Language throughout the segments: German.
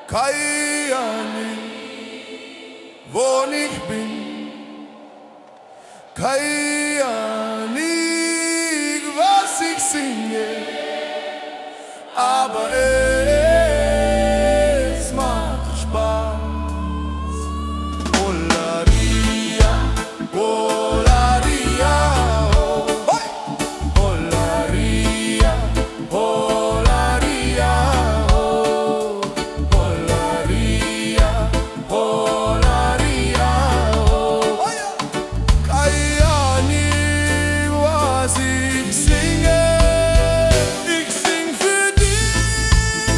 keine Ahnung, wo ich bin. Keine Ahnung, was ich singe, aber es macht Spaß. Olaria, Olaria, oh. Olaria, Olaria, oh. Olaria, Olaria, oh. Keine Ahnung, was ich singe. Ich sing für dich.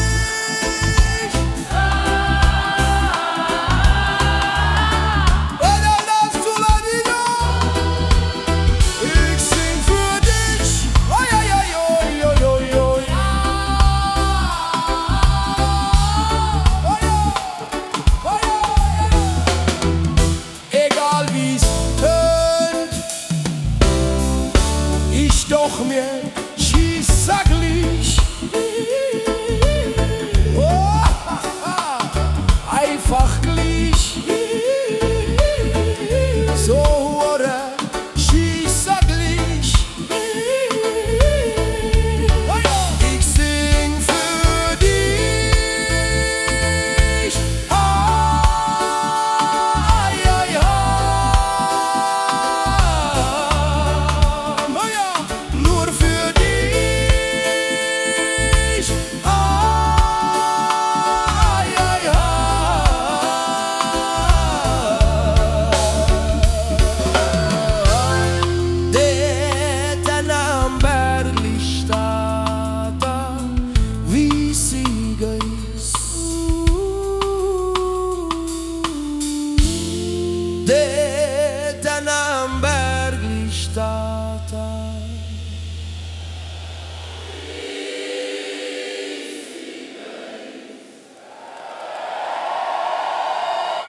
Ich sing für dich. Oi, oi, oi, oi, oi, oi. Egal wie's tönt, ich doch mir